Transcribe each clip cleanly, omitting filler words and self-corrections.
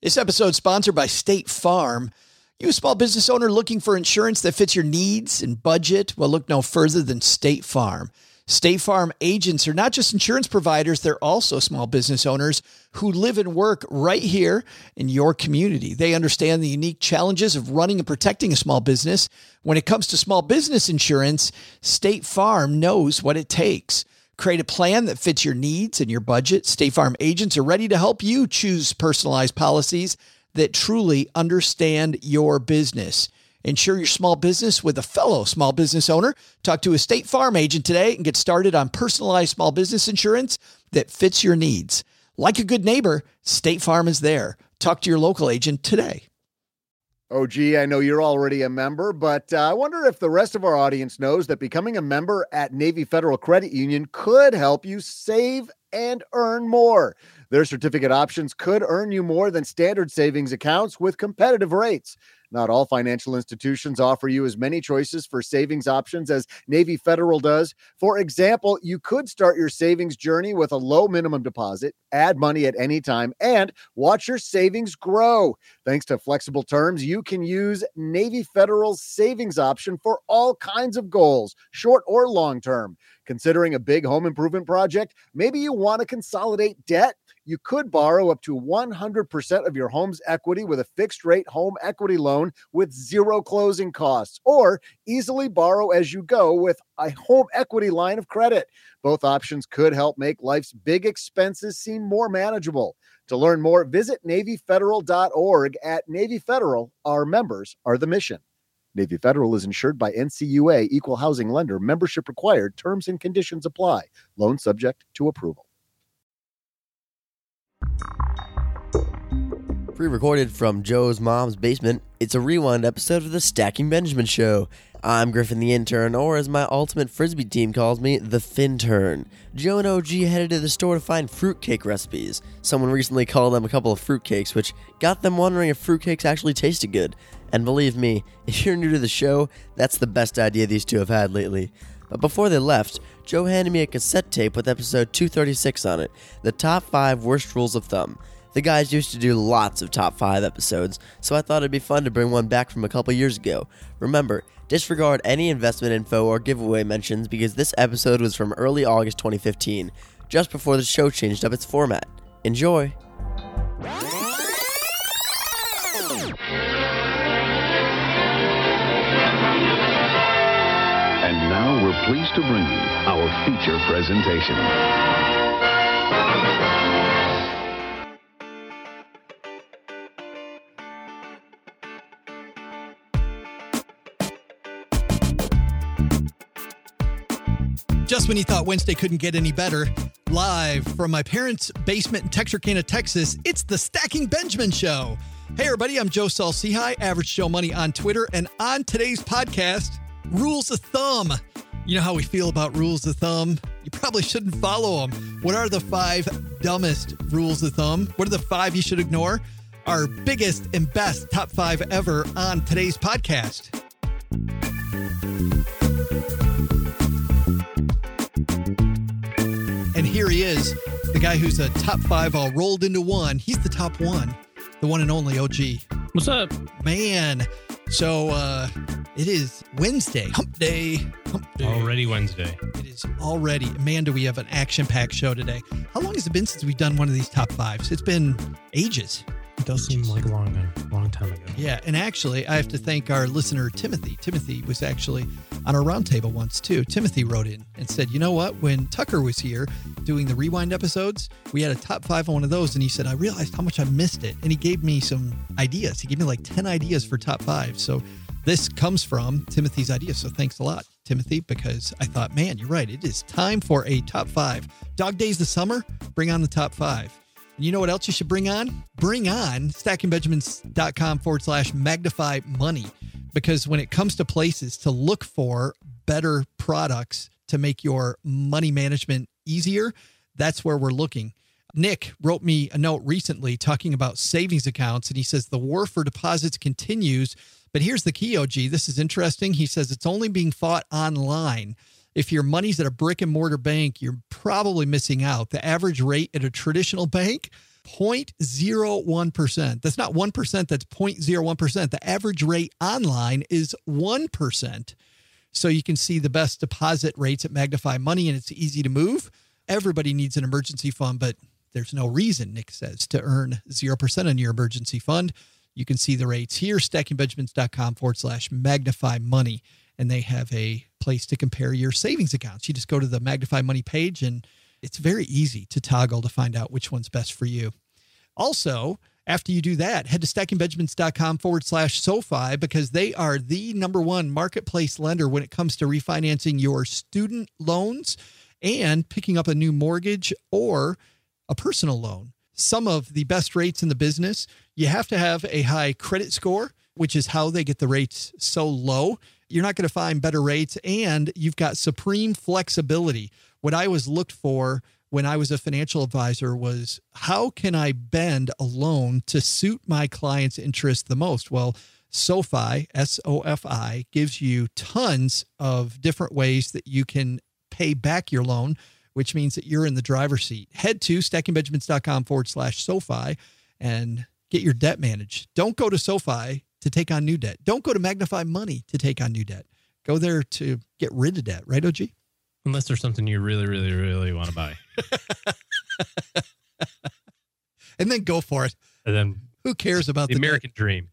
This episode is sponsored by State Farm. You a small business owner looking for insurance that fits your needs and budget? Well, look no further than State Farm. State Farm agents are not just insurance providers, they're also small business owners who live and work right here in your community. They understand the unique challenges of running and protecting a small business. When it comes to small business insurance, State Farm knows what it takes. Create a plan that fits your needs and your budget. State Farm agents are ready to help you choose personalized policies that truly understand your business. Insure your small business with a fellow small business owner. Talk to a State Farm agent today and get started on personalized small business insurance that fits your needs. Like a good neighbor, State Farm is there. Talk to your local agent today. Oh, gee, I know you're already a member, but I wonder if the rest of our audience knows that becoming a member at Navy Federal Credit Union could help you save and earn more. Their certificate options could earn you more than standard savings accounts with competitive rates. Not all financial institutions offer you as many choices for savings options as Navy Federal does. For example, you could start your savings journey with a low minimum deposit, add money at any time, and watch your savings grow. Thanks to flexible terms, you can use Navy Federal's savings option for all kinds of goals, short or long term. Considering a big home improvement project, maybe you want to consolidate debt. You could borrow up to 100% of your home's equity with a fixed rate home equity loan with zero closing costs, or easily borrow as you go with a home equity line of credit. Both options could help make life's big expenses seem more manageable. To learn more, visit NavyFederal.org. At Navy Federal, our members are the mission. Navy Federal is insured by NCUA, Equal Housing Lender. Membership required. Terms and conditions apply. Loan subject to approval. Pre-recorded from Joe's mom's basement, it's a rewind episode of the Stacking Benjamin Show. I'm Griffin the intern, or as my ultimate frisbee team calls me, the Fintern. Joe and OG headed to the store to find fruitcake recipes. Someone recently called them a couple of fruitcakes, which got them wondering if fruitcakes actually tasted good. And believe me, if you're new to the show, that's the best idea these two have had lately. But before they left, Joe handed me a cassette tape with episode 236 on it, the top 5 worst rules of thumb. The guys used to do lots of top 5 episodes, so I thought it'd be fun to bring one back from a couple years ago. Remember, disregard any investment info or giveaway mentions because this episode was from early August 2015, just before the show changed up its format. Enjoy! And now we're pleased to bring you our feature presentation. Just when you thought Wednesday couldn't get any better, live from my parents' basement in Texarkana, Texas, it's the Stacking Benjamin Show. Hey, everybody, I'm Joe Saul-Sehy, Average Joe Money on Twitter, and on today's podcast, Rules of Thumb. You know how we feel about rules of thumb? You probably shouldn't follow them. What are the 5 dumbest rules of thumb? What are the 5 you should ignore? Our biggest and best top 5 ever on today's podcast. And here he is, the guy who's a top 5 all rolled into one. He's the top one, the one and only OG. What's up? Man, so it is Wednesday, hump day. Already Wednesday. It is already. Man, do we have an action-packed show today. How long has it been since we've done one of these top 5s? It's been ages. It does seem like a long time ago. Yeah, and actually, I have to thank our listener, Timothy. Timothy was actually on our roundtable once, too. Timothy wrote in and said, you know what? When Tucker was here doing the Rewind episodes, we had a top 5 on one of those, and he said, I realized how much I missed it. And he gave me some ideas. He gave me like 10 ideas for top 5. So this comes from Timothy's idea. So thanks a lot, Timothy, because I thought, man, you're right. It is time for a top 5. Dog Days of Summer, bring on the top 5. And you know what else you should bring on? Bring on stackingbenjamins.com/magnify money. Because when it comes to places to look for better products to make your money management easier, that's where we're looking. Nick wrote me a note recently talking about savings accounts, and he says the war for deposits continues. But here's the key, OG. This is interesting. He says it's only being fought online. If your money's at a brick and mortar bank, you're probably missing out. The average rate at a traditional bank, 0.01%. That's not 1%. That's 0.01%. The average rate online is 1%. So you can see the best deposit rates at Magnify Money, and it's easy to move. Everybody needs an emergency fund, but there's no reason, Nick says, to earn 0% on your emergency fund. You can see the rates here, stackingbenjamins.com/Magnify Money, and they have a place to compare your savings accounts. You just go to the Magnify Money page, and it's very easy to toggle to find out which one's best for you. Also, after you do that, head to stackingbenjamins.com/SoFi because they are the #1 marketplace lender when it comes to refinancing your student loans and picking up a new mortgage or a personal loan. Some of the best rates in the business. You have to have a high credit score, which is how they get the rates so low. You're not going to find better rates, and you've got supreme flexibility. What I was looked for when I was a financial advisor was, how can I bend a loan to suit my client's interest the most? Well, SoFi, SoFi, gives you tons of different ways that you can pay back your loan, which means that you're in the driver's seat. Head to stackingbenjamins.com/SoFi and get your debt managed. Don't go to SoFi to take on new debt. Don't go to Magnify Money to take on new debt. Go there to get rid of debt. Right, OG? Unless there's something you really, really, really want to buy. And then go for it. And then who cares about the American dream?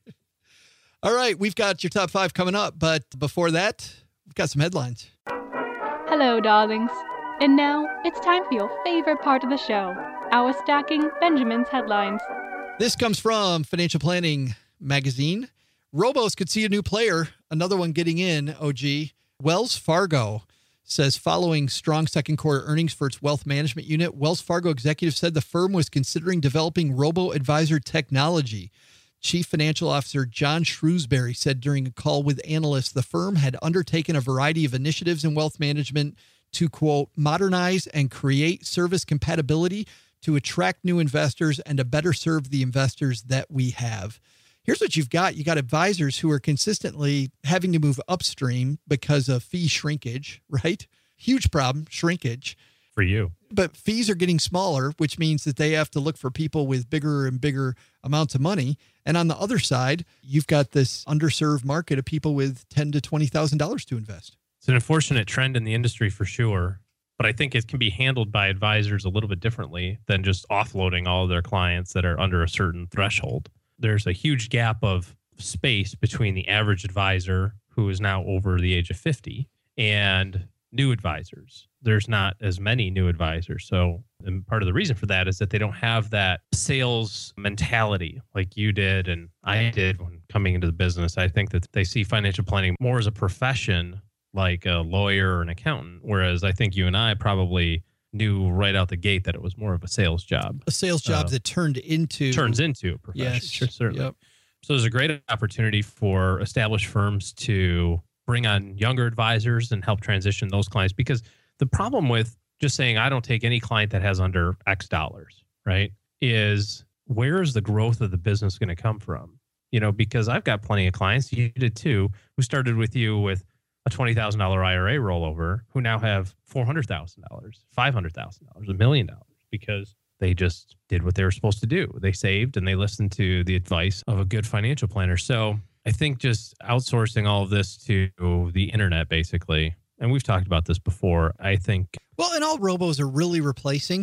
All right, we've got your top 5 coming up, but before that, we've got some headlines. Hello, darlings. And now it's time for your favorite part of the show, our Stacking Benjamins headlines. This comes from Financial Planning Magazine. Robos could see a new player, another one getting in, OG. Wells Fargo says following strong second quarter earnings for its wealth management unit, Wells Fargo executives said the firm was considering developing robo-advisor technology. Chief Financial Officer John Shrewsbury said during a call with analysts the firm had undertaken a variety of initiatives in wealth management to, quote, modernize and create service compatibility to attract new investors and to better serve the investors that we have. Here's what you've got. You got advisors who are consistently having to move upstream because of fee shrinkage, right? Huge problem, shrinkage. For you. But fees are getting smaller, which means that they have to look for people with bigger and bigger amounts of money. And on the other side, you've got this underserved market of people with $10,000 to $20,000 to invest. It's an unfortunate trend in the industry for sure, but I think it can be handled by advisors a little bit differently than just offloading all of their clients that are under a certain threshold. There's a huge gap of space between the average advisor who is now over the age of 50 and new advisors. There's not as many new advisors. So and part of the reason for that is that they don't have that sales mentality like you did and I did when coming into the business. I think that they see financial planning more as a profession like a lawyer or an accountant, whereas I think you and I probably knew right out the gate that it was more of a sales job. A sales job that turns into a profession. Yes, sure, certainly. Yep. So there's a great opportunity for established firms to bring on younger advisors and help transition those clients, because the problem with just saying, I don't take any client that has under X dollars, right, is where is the growth of the business going to come from? You know, because I've got plenty of clients, you did too, who started with you with a $20,000 IRA rollover, who now have $400,000, $500,000, $1 million, because they just did what they were supposed to do. They saved and they listened to the advice of a good financial planner. So I think just outsourcing all of this to the internet, basically, and we've talked about this before, I think. Well, and all robos are really replacing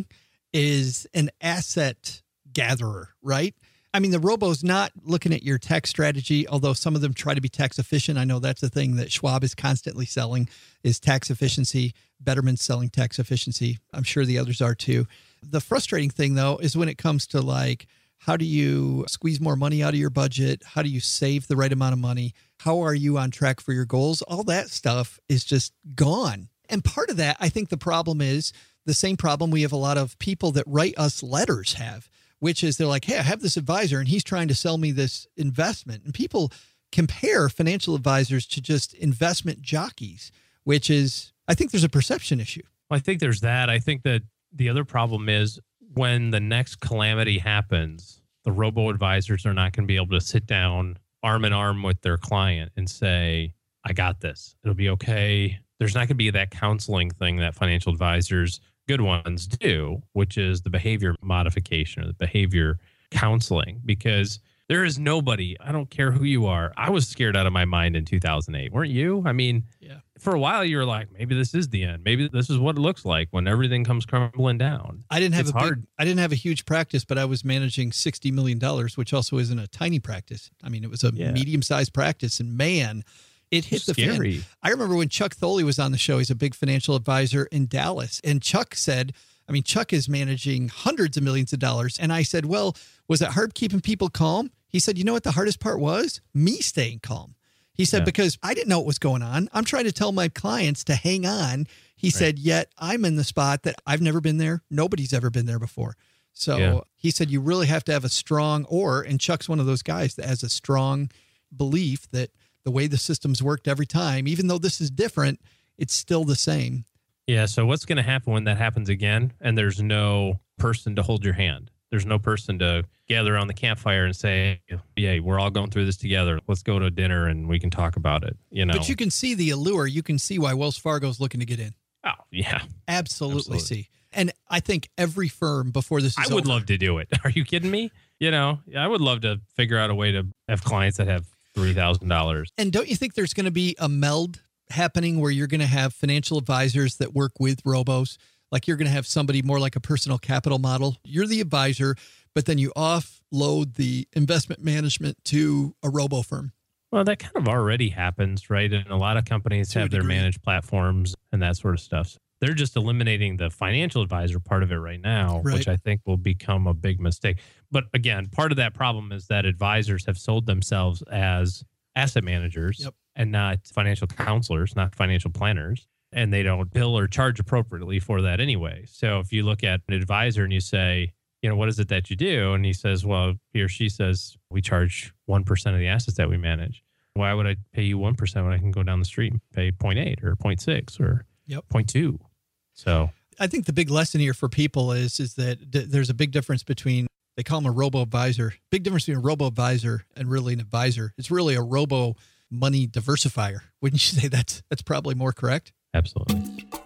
is an asset gatherer, right? I mean, the robo's not looking at your tax strategy, although some of them try to be tax efficient. I know that's the thing that Schwab is constantly selling is tax efficiency. Betterment's selling tax efficiency. I'm sure the others are too. The frustrating thing, though, is when it comes to like, how do you squeeze more money out of your budget? How do you save the right amount of money? How are you on track for your goals? All that stuff is just gone. And part of that, I think the problem is the same problem we have a lot of people that write us letters have, which is they're like, hey, I have this advisor and he's trying to sell me this investment. And people compare financial advisors to just investment jockeys, which is, I think there's a perception issue. Well, I think there's that. I think that the other problem is when the next calamity happens, the robo-advisors are not going to be able to sit down arm in arm with their client and say, I got this. It'll be okay. There's not going to be that counseling thing that financial advisors good ones do, which is the behavior modification or the behavior counseling, because there is nobody, I don't care who you are. I was scared out of my mind in 2008. Weren't you? I mean, for a while you were like, maybe this is the end. Maybe this is what it looks like when everything comes crumbling down. I didn't have a huge practice, but I was managing $60 million, which also isn't a tiny practice. I mean, it was a medium-sized practice, and man, it hit the fan. I remember when Chuck Tholey was on the show. He's a big financial advisor in Dallas, and Chuck said, Chuck is managing hundreds of millions of dollars. And I said, well, was it hard keeping people calm? He said, you know what the hardest part was? Me staying calm. He said, because I didn't know what was going on. I'm trying to tell my clients to hang on. He said, yet I'm in the spot that I've never been there. Nobody's ever been there before. So he said, you really have to have a strong and Chuck's one of those guys that has a strong belief that the way the system's worked every time, even though this is different, it's still the same. Yeah. So what's going to happen when that happens again and there's no person to hold your hand? There's no person to gather around the campfire and say, yeah, we're all going through this together. Let's go to dinner and we can talk about it. But you can see the allure. You can see why Wells Fargo's looking to get in. Oh, yeah. Absolutely see. And I think every firm before this is I would love to do it. Are you kidding me? I would love to figure out a way to have clients that have $3,000. And don't you think there's going to be a meld happening where you're going to have financial advisors that work with robos? Like you're going to have somebody more like a personal capital model. You're the advisor, but then you offload the investment management to a robo firm. Well, that kind of already happens, right? And a lot of companies have their managed platforms and that sort of stuff. They're just eliminating the financial advisor part of it right now, which I think will become a big mistake. But again, part of that problem is that advisors have sold themselves as asset managers and not financial counselors, not financial planners. And they don't bill or charge appropriately for that anyway. So if you look at an advisor and you say, what is it that you do? And he says, well, he or she says, we charge 1% of the assets that we manage. Why would I pay you 1% when I can go down the street and pay 0.8 or 0.6 or 0.2? So I think the big lesson here for people is that there's a big difference between, they call them a robo-advisor, big difference between a robo-advisor and really an advisor. It's really a robo-money diversifier. Wouldn't you say that's probably more correct? Absolutely.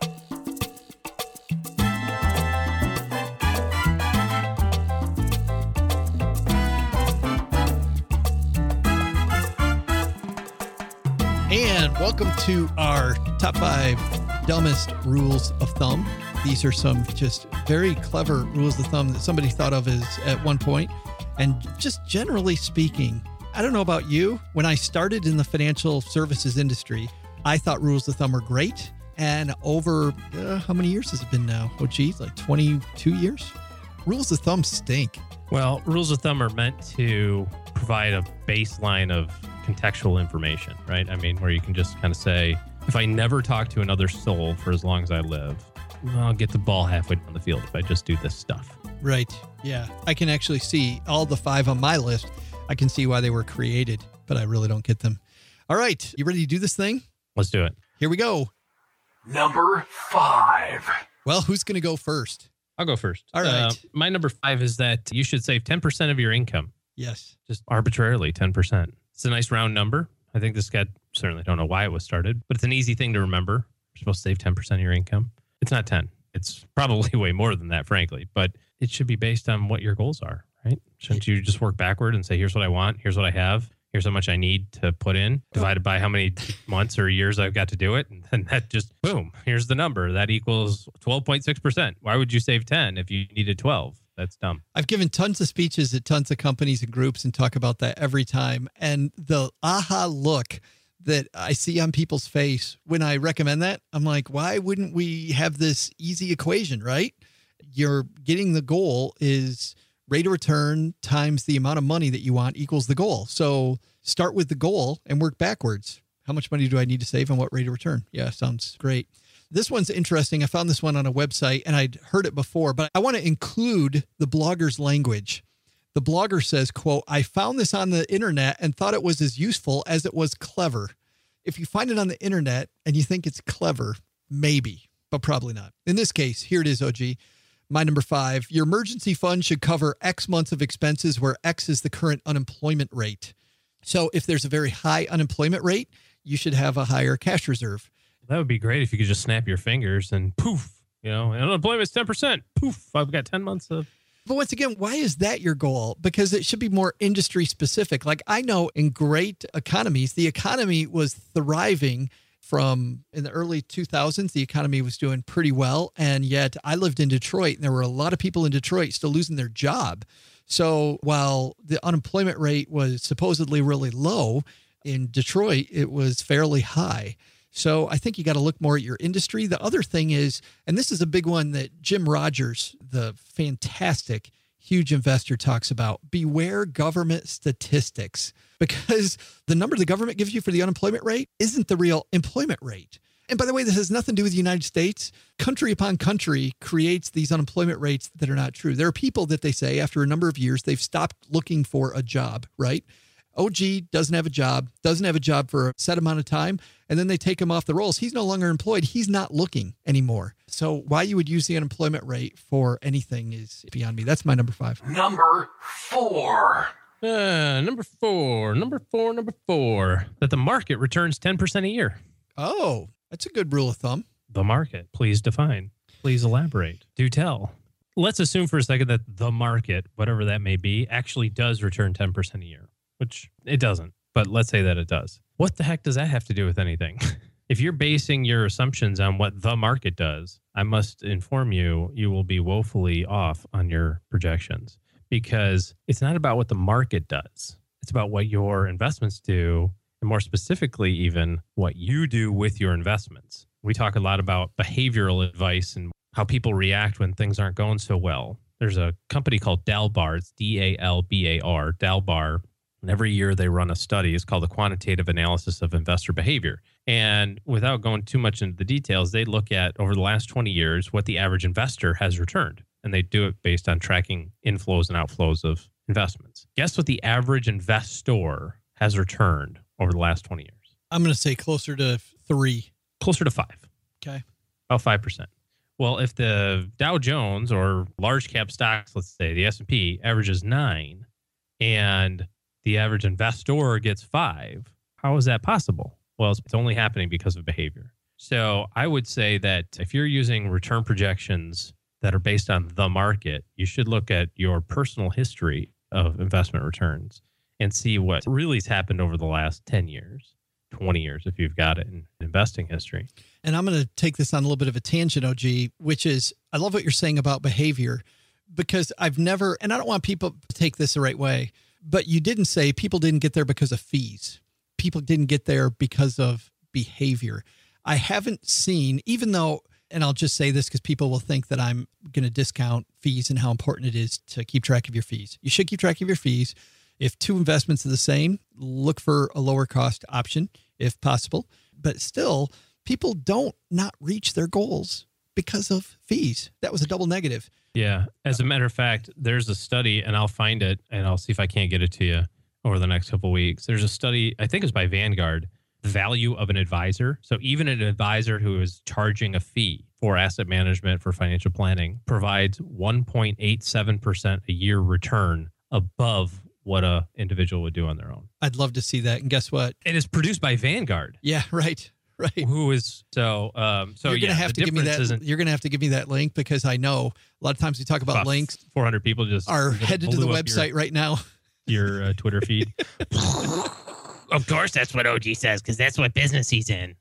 And welcome to our top 5 dumbest rules of thumb. These are some just very clever rules of thumb that somebody thought of as at one point. And just generally speaking, I don't know about you, when I started in the financial services industry, I thought rules of thumb were great. And over, how many years has it been now? Oh, geez, like 22 years? Rules of thumb stink. Well, rules of thumb are meant to provide a baseline of contextual information, right? I mean, where you can just kind of say, if I never talk to another soul for as long as I live, I'll get the ball halfway down the field if I just do this stuff. Right. Yeah. I can actually see all the 5 on my list. I can see why they were created, but I really don't get them. All right. You ready to do this thing? Let's do it. Here we go. Number 5. Well, who's going to go first? I'll go first. All right. My number 5 is that you should save 10% of your income. Yes. Just arbitrarily 10%. It's a nice round number. I think this got, certainly don't know why it was started, but it's an easy thing to remember. You're supposed to save 10% of your income. It's not 10. It's probably way more than that, frankly, but it should be based on what your goals are, right? Shouldn't you just work backward and say, here's what I want, here's what I have, here's how much I need to put in, divided by how many months or years I've got to do it. And then that just, boom, here's the number. That equals 12.6%. Why would you save 10 if you needed 12? That's dumb. I've given tons of speeches at tons of companies and groups and talk about that every time. And the aha look that I see on people's face when I recommend that, I'm like, why wouldn't we have this easy equation, right? You're getting the goal is rate of return times the amount of money that you want equals the goal. So start with the goal and work backwards. How much money do I need to save and what rate of return? Yeah, sounds great. This one's interesting. I found this one on a website and I'd heard it before, but I want to include the blogger's language. The blogger says, quote, I found this on the internet and thought it was as useful as it was clever. If you find it on the internet and you think it's clever, maybe, but probably not. In this case, here it is, OG. My number 5, your emergency fund should cover X months of expenses where X is the current unemployment rate. So if there's a very high unemployment rate, you should have a higher cash reserve. That would be great if you could just snap your fingers and poof, And unemployment's 10%. Poof, I've got 10 months of. But once again, why is that your goal? Because it should be more industry specific. Like I know in great economies, the economy was thriving from in the early 2000s. The economy was doing pretty well. And yet I lived in Detroit and there were a lot of people in Detroit still losing their job. So while the unemployment rate was supposedly really low in Detroit, it was fairly high. So I think you got to look more at your industry. The other thing is, and this is a big one that Jim Rogers, the fantastic, huge investor, talks about, beware government statistics, because the number the government gives you for the unemployment rate isn't the real employment rate. And by the way, this has nothing to do with the United States. Country upon country creates these unemployment rates that are not true. There are people that they say after a number of years, they've stopped looking for a job, right? OG doesn't have a job for a set amount of time, and then they take him off the rolls. He's no longer employed. He's not looking anymore. So why you would use the unemployment rate for anything is beyond me. That's my number 5. Number 4. Number four, that the market returns 10% a year. Oh, that's a good rule of thumb. The market, please define, please elaborate, do tell. Let's assume for a second that the market, whatever that may be, actually does return 10% a year. Which it doesn't, but let's say that it does. What the heck does that have to do with anything? If you're basing your assumptions on what the market does, I must inform you, you will be woefully off on your projections, because it's not about what the market does. It's about what your investments do, and more specifically, even what you do with your investments. We talk a lot about behavioral advice and how people react when things aren't going so well. There's a company called Dalbar, it's D-A-L-B-A-R, Dalbar. And every year they run a study. It's called the Quantitative Analysis of Investor Behavior. And without going too much into the details, they look at over the last 20 years what the average investor has returned. And they do it based on tracking inflows and outflows of investments. Guess what the average investor has returned over the last 20 years? I'm going to say closer to 3. Closer to 5. Okay. About 5%. Well, if the Dow Jones or large cap stocks, let's say the S&P averages 9 and the average investor gets 5, how is that possible? Well, it's only happening because of behavior. So I would say that if you're using return projections that are based on the market, you should look at your personal history of investment returns and see what really has happened over the last 10 years, 20 years, if you've got it in investing history. And I'm going to take this on a little bit of a tangent, OG, which is, I love what you're saying about behavior, because I've never, and I don't want people to take this the right way, but you didn't say people didn't get there because of fees. People didn't get there because of behavior. I haven't seen, even though, and I'll just say this because people will think that I'm going to discount fees and how important it is to keep track of your fees. You should keep track of your fees. If 2 investments are the same, look for a lower cost option if possible. But still, people don't not reach their goals because of fees. That was a double negative. Yeah. As a matter of fact, there's a study, and I'll find it, and I'll see if I can't get it to you over the next couple of weeks. There's a study, I think it's by Vanguard, the value of an advisor. So even an advisor who is charging a fee for asset management, for financial planning, provides 1.87% a year return above what a individual would do on their own. I'd love to see that. And guess what? It is produced by Vanguard. Yeah, right. Right. Who is so you're gonna have to give me that. You're gonna have to give me that link, because I know a lot of times we talk about links. 400 people just are headed to the website right now. Your Twitter feed. Of course, that's what OG says, because that's what business he's in.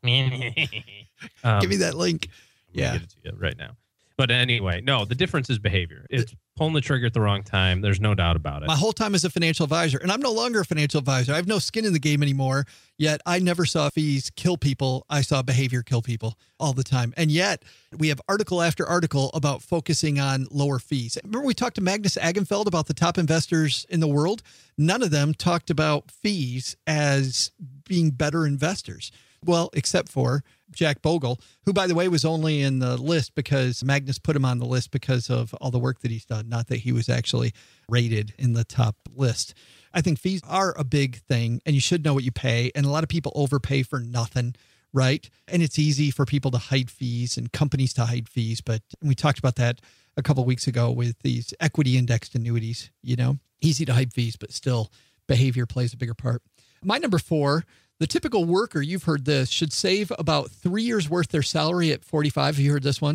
Give me that link. Yeah, get it to you right now. But anyway, no, the difference is behavior. It's pulling the trigger at the wrong time. There's no doubt about it. My whole time as a financial advisor, and I'm no longer a financial advisor. I have no skin in the game anymore, yet I never saw fees kill people. I saw behavior kill people all the time. And yet we have article after article about focusing on lower fees. Remember we talked to Magnus Agenfeld about the top investors in the world? None of them talked about fees as being better investors. Well, except for Jack Bogle, who, by the way, was only in the list because Magnus put him on the list because of all the work that he's done, not that he was actually rated in the top list. I think fees are a big thing, and you should know what you pay. And a lot of people overpay for nothing, right? And it's easy for people to hide fees and companies to hide fees. But we talked about that a couple of weeks ago with these equity indexed annuities, easy to hide fees, but still behavior plays a bigger part. My number 4, the typical worker, you've heard this, should save about 3 years worth their salary at 45. Have you heard this one?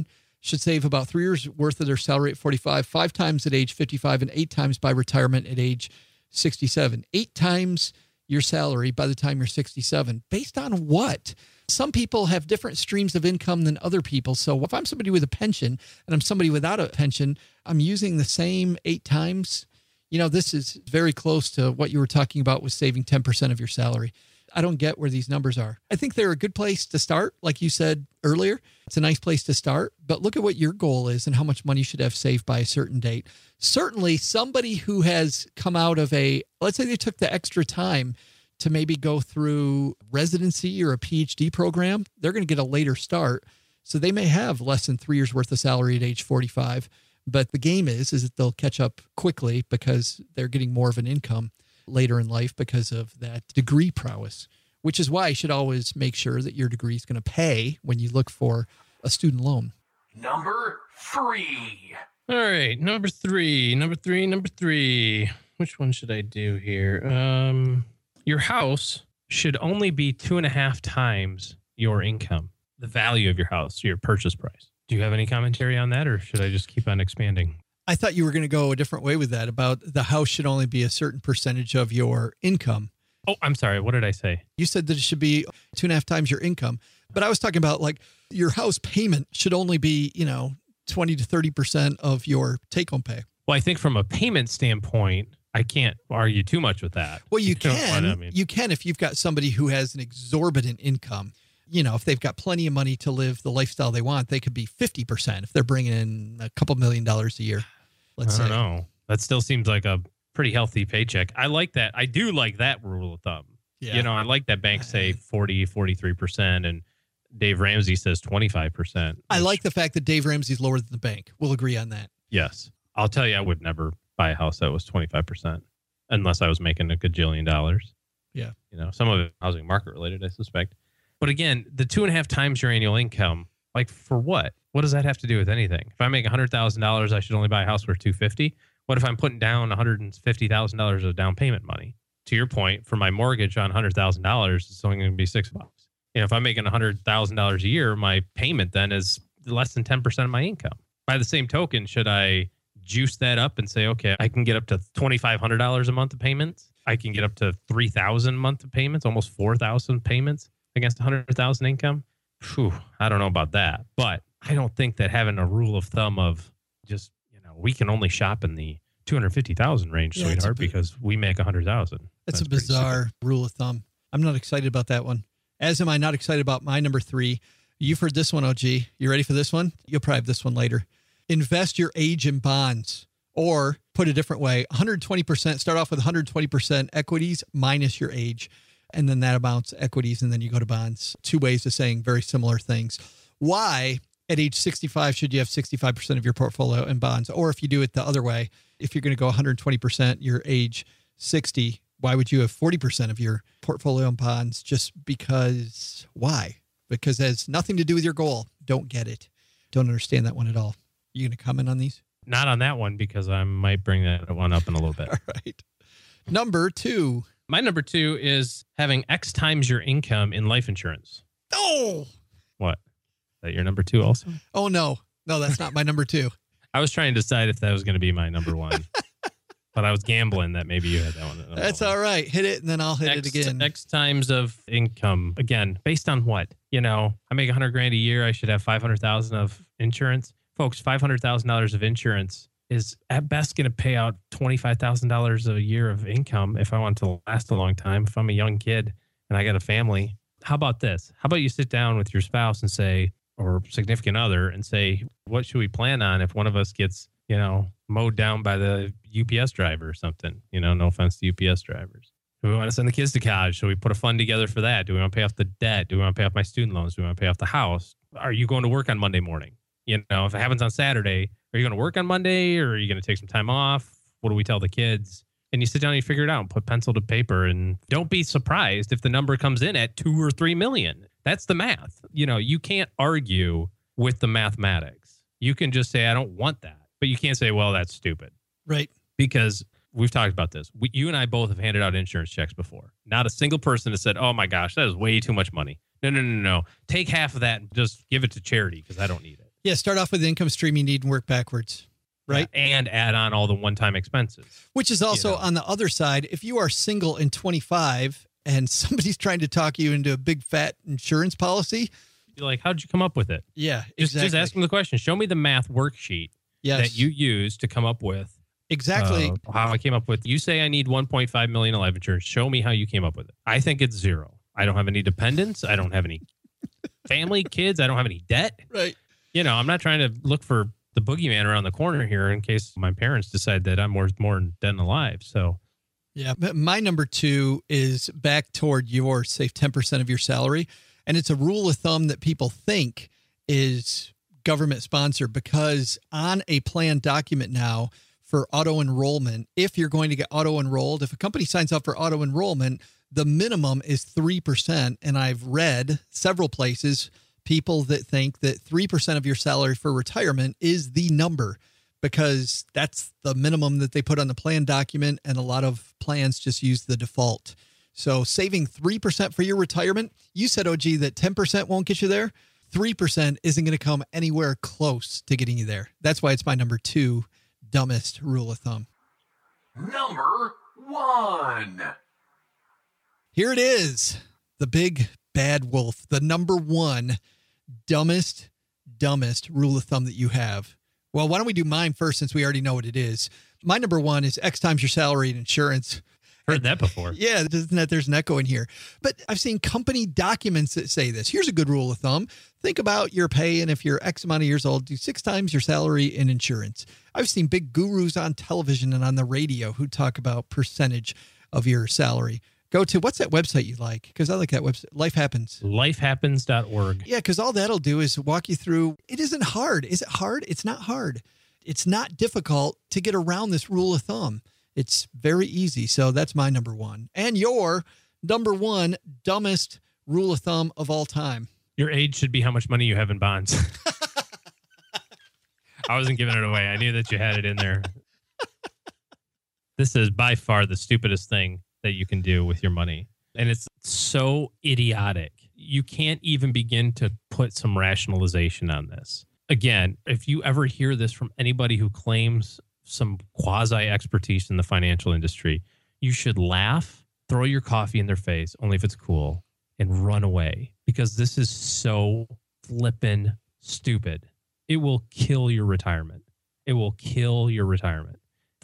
should save about 3 years worth of their salary at 45, 5 times at age 55, and 8 times by retirement at age 67. 8 times your salary by the time you're 67. Based on what? Some people have different streams of income than other people. So if I'm somebody with a pension and I'm somebody without a pension, I'm using the same 8 times. This is very close to what you were talking about with saving 10% of your salary. I don't get where these numbers are. I think they're a good place to start. Like you said earlier, it's a nice place to start, but look at what your goal is and how much money you should have saved by a certain date. Certainly somebody who has come out of let's say they took the extra time to maybe go through residency or a PhD program, they're going to get a later start. So they may have less than 3 years worth of salary at age 45. But the game is that they'll catch up quickly because they're getting more of an income later in life because of that degree prowess, which is why you should always make sure that your degree is going to pay when you look for a student loan. Number 3. All right, number three. Which one should I do here? Your house should only be 2.5 times your income, the value of your house, your purchase price. Do you have any commentary on that, or should I just keep on expanding? I thought you were going to go a different way with that, about the house should only be a certain percentage of your income. Oh, I'm sorry. What did I say? You said that it should be 2.5 times your income, but I was talking about like your house payment should only be, 20 to 30% of your take-home pay. Well, I think from a payment standpoint, I can't argue too much with that. Well, you can. You can if you've got somebody who has an exorbitant income. If they've got plenty of money to live the lifestyle they want, they could be 50% if they're bringing in a couple $1 million a year. Let's say. I don't know. That still seems like a pretty healthy paycheck. I like that. I do like that rule of thumb. Yeah. I like that banks say 40, 43%, and Dave Ramsey says 25%. I like the fact that Dave Ramsey's lower than the bank. We'll agree on that. Yes. I'll tell you, I would never buy a house that was 25% unless I was making a gajillion dollars. Yeah. Some of it housing market related, I suspect. But again, the 2.5 times your annual income, like for what? What does that have to do with anything? If I make $100,000, I should only buy a house worth $250,000. What if I'm putting down $150,000 of down payment money? To your point, for my mortgage on $100,000, it's only going to be $6. If I'm making $100,000 a year, my payment then is less than 10% of my income. By the same token, should I juice that up and say, okay, I can get up to $2,500 a month of payments. I can get up to $3,000 a month of payments, almost $4,000 payments against $100,000 income. Whew, I don't know about that, but I don't think that having a rule of thumb of just, we can only shop in the 250,000 range, sweetheart, because we make 100,000. That's a bizarre rule of thumb. I'm not excited about that one. As am I not excited about my number 3. You've heard this one, OG. You ready for this one? You'll probably have this one later. Invest your age in bonds, or put a different way, 120%, start off with 120% equities minus your age. And then that amounts to equities, and then you go to bonds. 2 ways of saying very similar things. Why, at age 65, should you have 65% of your portfolio in bonds? Or if you do it the other way, if you're going to go 120% your age 60, why would you have 40% of your portfolio in bonds? Just because, why? Because it has nothing to do with your goal. Don't get it. Don't understand that one at all. You going to comment on these? Not on that one, because I might bring that one up in a little bit. All right. Number 2. My number 2 is having X times your income in life insurance. Oh! What? Is that your number 2 also? Oh, no. No, that's not my number 2. I was trying to decide if that was going to be my number 1. But I was gambling that maybe you had that one. That's all right. Hit it, and then I'll hit it again. X times of income. Again, based on what? I make $100,000 a year. I should have $500,000 of insurance. Folks, $500,000 of insurance is at best going to pay out $25,000 a year of income if I want to last a long time. If I'm a young kid and I got a family, how about this? How about you sit down with your spouse and say, or significant other, and say, what should we plan on if one of us gets, mowed down by the UPS driver or something? No offense to UPS drivers. Do we want to send the kids to college? Should we put a fund together for that? Do we want to pay off the debt? Do we want to pay off my student loans? Do we want to pay off the house? Are you going to work on Monday morning? If it happens on Saturday, are you going to work on Monday, or are you going to take some time off? What do we tell the kids? And you sit down and you figure it out and put pencil to paper, and don't be surprised if the number comes in at 2 or 3 million. That's the math. You can't argue with the mathematics. You can just say, I don't want that, but you can't say, well, that's stupid. Right. Because we've talked about this. You and I both have handed out insurance checks before. Not a single person has said, oh my gosh, that is way too much money. No. Take half of that and just give it to charity because I don't need it. Yeah, start off with the income stream you need and work backwards, right? Yeah, and add on all the one-time expenses. Which is also on the other side. If you are single and 25 and somebody's trying to talk you into a big fat insurance policy, you're like, how'd you come up with it? Yeah, Just ask them the question. Show me the math worksheet that you used to come up with. Exactly. How I came up with, you say I need 1.5 million in life insurance. Show me how you came up with it. I think it's zero. I don't have any dependents. I don't have any family, kids. I don't have any debt. Right. You know, I'm not trying to look for the boogeyman around the corner here in case my parents decide that I'm more dead than alive. So, yeah, but my number 2 is back toward your save 10% of your salary. And it's a rule of thumb that people think is government sponsored, because on a plan document now for auto enrollment, if you're going to get auto enrolled, if a company signs up for auto enrollment, the minimum is 3%. And I've read several places, people that think that 3% of your salary for retirement is the number, because that's the minimum that they put on the plan document. And a lot of plans just use the default. So saving 3% for your retirement, you said, OG, that 10% won't get you there. 3% isn't going to come anywhere close to getting you there. That's why it's my number 2 dumbest rule of thumb. Number 1. Here it is. The big bad wolf. The number 1 dumbest rule of thumb that you have. Well, why don't we do mine first, since we already know what it is. My number 1 is X times your salary in insurance. Heard that before. Yeah, there's an echo in here. But I've seen company documents that say this. Here's a good rule of thumb. Think about your pay, and if you're X amount of years old, do 6 times your salary in insurance. I've seen big gurus on television and on the radio who talk about percentage of your salary. Go to, what's that website you like? Because I like that website. Life Happens. Lifehappens.org. Yeah, because all that'll do is walk you through. It isn't hard. Is it hard? It's not hard. It's not difficult to get around this rule of thumb. It's very easy. So that's my number 1. And your number 1 dumbest rule of thumb of all time. Your age should be how much money you have in bonds. I wasn't giving it away. I knew that you had it in there. This is by far the stupidest thing that you can do with your money. And it's so idiotic. You can't even begin to put some rationalization on this. Again, if you ever hear this from anybody who claims some quasi expertise in the financial industry, you should laugh, throw your coffee in their face, only if it's cool, and run away, because this is so flippin' stupid. It will kill your retirement. It will kill your retirement.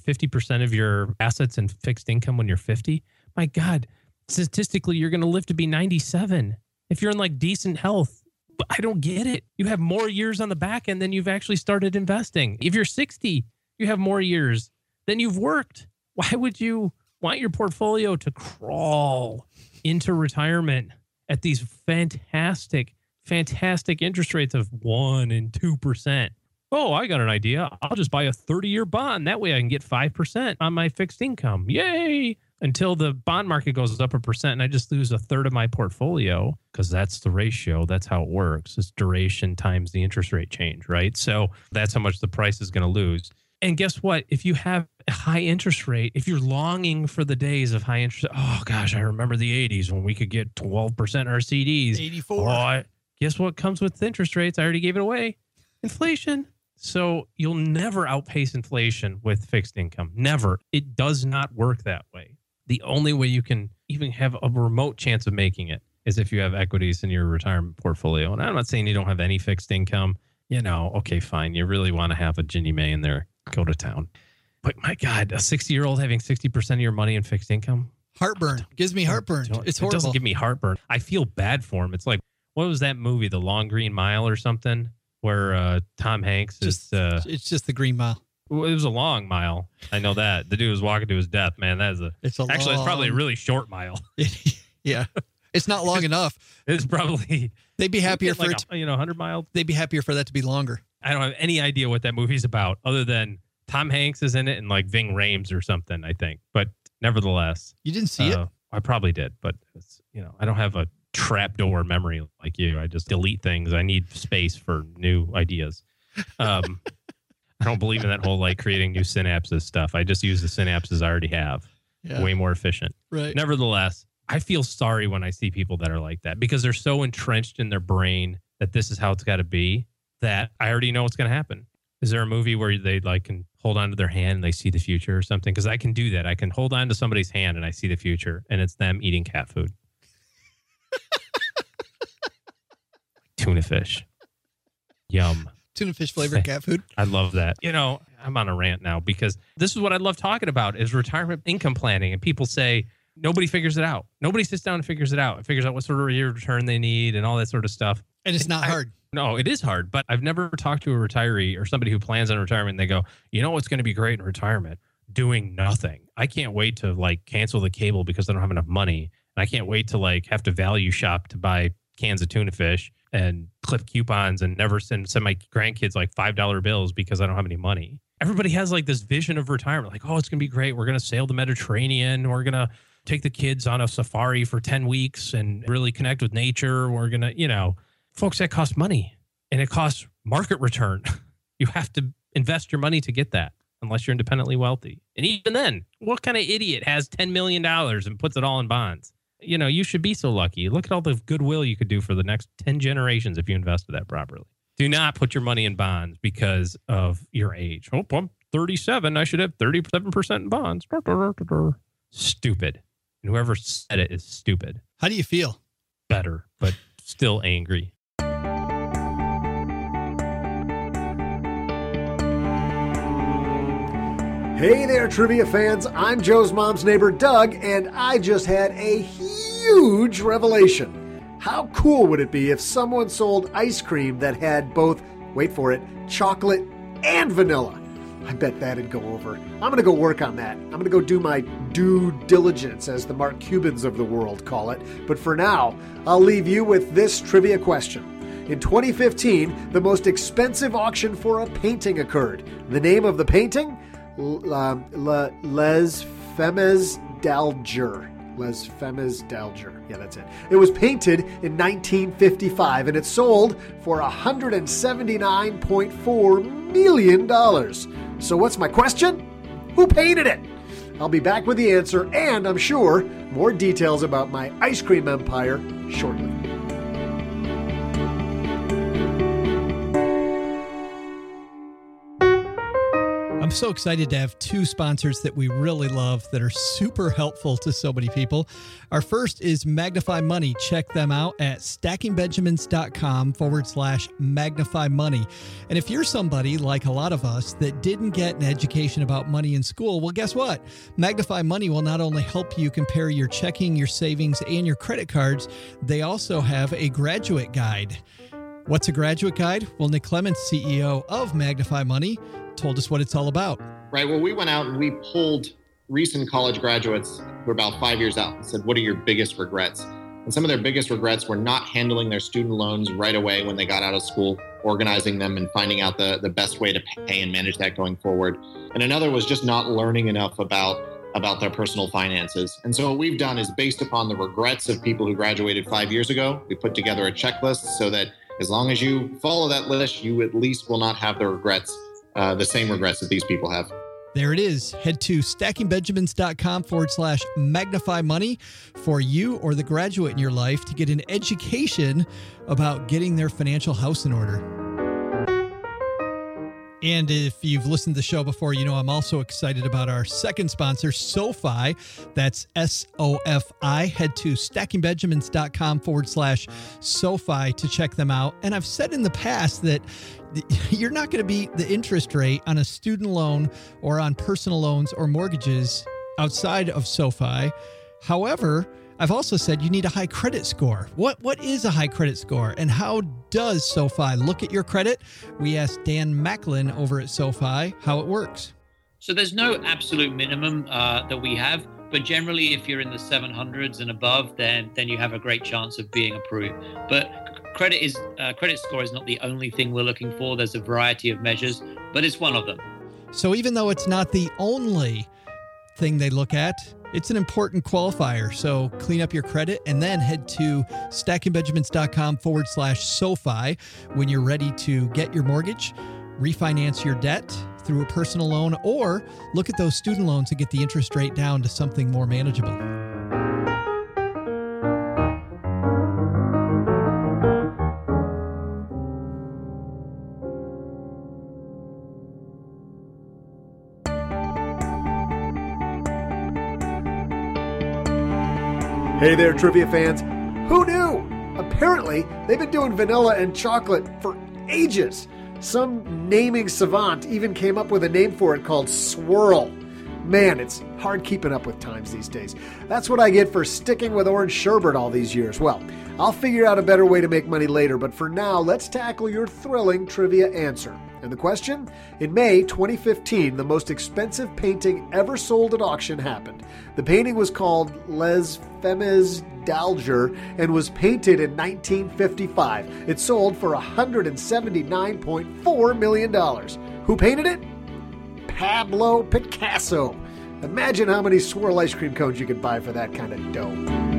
50% of your assets in fixed income when you're 50. My God, statistically, you're going to live to be 97. If you're in like decent health, I don't get it. You have more years on the back end than you've actually started investing. If you're 60, you have more years than you've worked. Why would you want your portfolio to crawl into retirement at these fantastic interest rates of 1% and 2%? Oh, I got an idea. I'll just buy a 30-year bond. That way I can get 5% on my fixed income. Yay! Until the bond market goes up 1% and I just lose a third of my portfolio, because that's the ratio. That's how it works. It's duration times the interest rate change, right? So that's how much the price is going to lose. And guess what? If you have a high interest rate, if you're longing for the days of high interest, oh gosh, I remember the 80s when we could get 12% our CDs. 84. Guess what comes with interest rates? I already gave it away. Inflation. So you'll never outpace inflation with fixed income. Never. It does not work that way. The only way you can even have a remote chance of making it is if you have equities in your retirement portfolio. And I'm not saying you don't have any fixed income. You know, okay, fine. You really want to have a Ginnie Mae in there. Go to town. But my God, a 60-year-old having 60% of your money in fixed income? Heartburn. Gives me heartburn. It's horrible. It doesn't give me heartburn. I feel bad for him. It's like, what was that movie, The Long Green Mile or something, where Tom Hanks is... it's just the Green Mile. It was a long mile. I know that. The dude was walking to his death, man. It's probably a really short mile. Yeah. It's not long enough. It's probably... They'd be happier for 100 miles. They'd be happier for that to be longer. I don't have any idea what that movie's about, other than Tom Hanks is in it and like Ving Rhames or something, I think. But nevertheless, you didn't see it. I probably did, but it's, I don't have a trapdoor memory like you. I just delete things. I need space for new ideas. I don't believe in that whole like creating new synapses stuff. I just use the synapses I already have. Yeah. Way more efficient. Right. Nevertheless, I feel sorry when I see people that are like that, because they're so entrenched in their brain that this is how it's got to be. that I already know what's going to happen. Is there a movie where they like can hold on to their hand and they see the future or something? Because I can do that. I can hold on to somebody's hand and I see the future, and it's them eating cat food. Tuna fish. Yum. Tuna fish flavored cat food. I love that. You know, I'm on a rant now because this is what I love talking about is retirement income planning. And people say nobody figures it out. Nobody sits down and figures it out. It figures out what sort of year return they need and all that sort of stuff. And it's not hard. No, it is hard, but I've never talked to a retiree or somebody who plans on retirement. And they go, you know what's going to be great in retirement? Doing nothing. I can't wait to like cancel the cable because I don't have enough money. And I can't wait to like have to value shop to buy cans of tuna fish and clip coupons and never send my grandkids like $5 bills because I don't have any money. Everybody has like this vision of retirement. Like, oh, it's going to be great. We're going to sail the Mediterranean. We're going to take the kids on a safari for 10 weeks and really connect with nature. We're going to, you know, folks, that costs money and it costs market return. You have to invest your money to get that unless you're independently wealthy. And even then, what kind of idiot has $10 million and puts it all in bonds? You know, you should be so lucky. Look at all the goodwill you could do for the next 10 generations if you invested that properly. Do not put your money in bonds because of your age. Oh, I'm 37. I should have 37% in bonds. Stupid. And whoever said it is stupid. How do you feel? Better, but still angry. Hey there, trivia fans. I'm Joe's mom's neighbor, Doug, and I just had a huge revelation. How cool would it be if someone sold ice cream that had both, wait for it, chocolate and vanilla? I bet that'd go over. I'm going to go work on that. I'm going to go do my due diligence, as the Mark Cubans of the world call it. But for now, I'll leave you with this trivia question. In 2015, the most expensive auction for a painting occurred. The name of the painting? Les Femmes d'Alger. Les Femmes d'Alger. Yeah, that's it. It was painted in 1955 and it sold for $179.4 million. So what's my question? Who painted it? I'll be back with the answer and I'm sure more details about my ice cream empire shortly. I'm so excited to have two sponsors that we really love that are super helpful to so many people. Our first is Magnify Money. Check them out at stackingbenjamins.com/Magnify Money. And if you're somebody like a lot of us that didn't get an education about money in school, well, guess what? Magnify Money will not only help you compare your checking, your savings, and your credit cards, they also have a graduate guide. What's a graduate guide? Well, Nick Clements, CEO of Magnify Money, told us what it's all about. Right. Well, we went out and we polled recent college graduates who are about 5 years out and said, what are your biggest regrets? And some of their biggest regrets were not handling their student loans right away when they got out of school, organizing them and finding out the best way to pay and manage that going forward. And another was just not learning enough about their personal finances. And so what we've done is based upon the regrets of people who graduated 5 years ago, we put together a checklist so that as long as you follow that list, you at least will not have the regrets, the same regrets that these people have. There it is. Head to stackingbenjamins.com/Magnify Money for you or the graduate in your life to get an education about getting their financial house in order. And if you've listened to the show before, you know I'm also excited about our second sponsor, SoFi. That's SOFI. Head to stackingbenjamins.com/SoFi to check them out. And I've said in the past that you're not going to beat the interest rate on a student loan or on personal loans or mortgages outside of SoFi. However, I've also said you need a high credit score. What is a high credit score and how does SoFi look at your credit? We asked Dan Macklin over at SoFi how it works. So there's no absolute minimum that we have, but generally if you're in the 700s and above, then you have a great chance of being approved. But credit score is not the only thing we're looking for. There's a variety of measures, but it's one of them. So even though it's not the only thing they look at, it's an important qualifier. So clean up your credit and then head to stackingbenjamins.com/SoFi when you're ready to get your mortgage, refinance your debt through a personal loan, or look at those student loans to get the interest rate down to something more manageable. Hey there, trivia fans. Who knew? Apparently, they've been doing vanilla and chocolate for ages. Some naming savant even came up with a name for it called Swirl. Man, it's hard keeping up with times these days. That's what I get for sticking with orange sherbet all these years. Well, I'll figure out a better way to make money later, but for now, let's tackle your thrilling trivia answer. And the question? In May 2015, the most expensive painting ever sold at auction happened. The painting was called Les Femmes d'Alger and was painted in 1955. It sold for $179.4 million. Who painted it? Pablo Picasso. Imagine how many swirl ice cream cones you could buy for that kind of dough.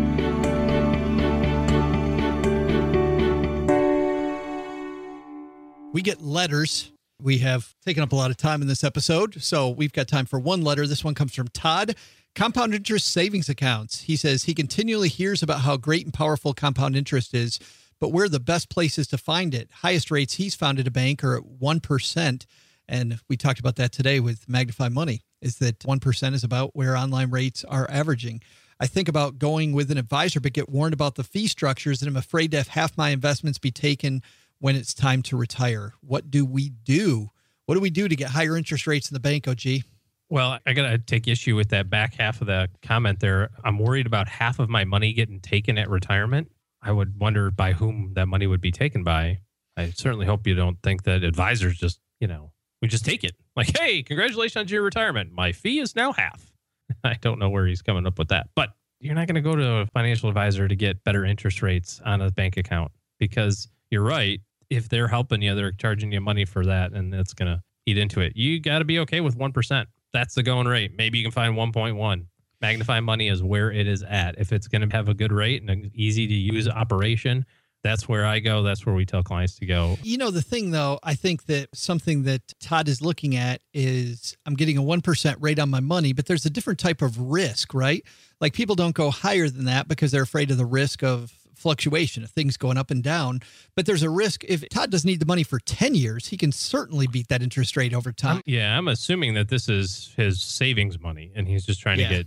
We get letters. We have taken up a lot of time in this episode, so we've got time for one letter. This one comes from Todd. Compound interest savings accounts. He says he continually hears about how great and powerful compound interest is, but where are the best places to find it? Highest rates he's found at a bank are at 1%. And we talked about that today with Magnify Money, is that 1% is about where online rates are averaging. I think about going with an advisor, but get warned about the fee structures, and I'm afraid to have half my investments be taken when it's time to retire. What do we do? What do we do to get higher interest rates in the bank, OG? Well, I got to take issue with that back half of the comment there. I'm worried about half of my money getting taken at retirement. I would wonder by whom that money would be taken by. I certainly hope you don't think that advisors just, we just take it. Like, hey, congratulations on your retirement. My fee is now half. I don't know where he's coming up with that. But you're not going to go to a financial advisor to get better interest rates on a bank account, because you're right. If they're helping you, they're charging you money for that, and it's going to eat into it. You got to be okay with 1%. That's the going rate. Maybe you can find 1.1. Magnify Money is where it is at. If it's going to have a good rate and an easy to use operation, that's where I go. That's where we tell clients to go. The thing, though, I think that something that Todd is looking at is I'm getting a 1% rate on my money, but there's a different type of risk, right? Like people don't go higher than that because they're afraid of the risk of fluctuation of things going up and down. But there's a risk. If Todd doesn't need the money for 10 years, he can certainly beat that interest rate over time. I'm assuming that this is his savings money and he's just trying to get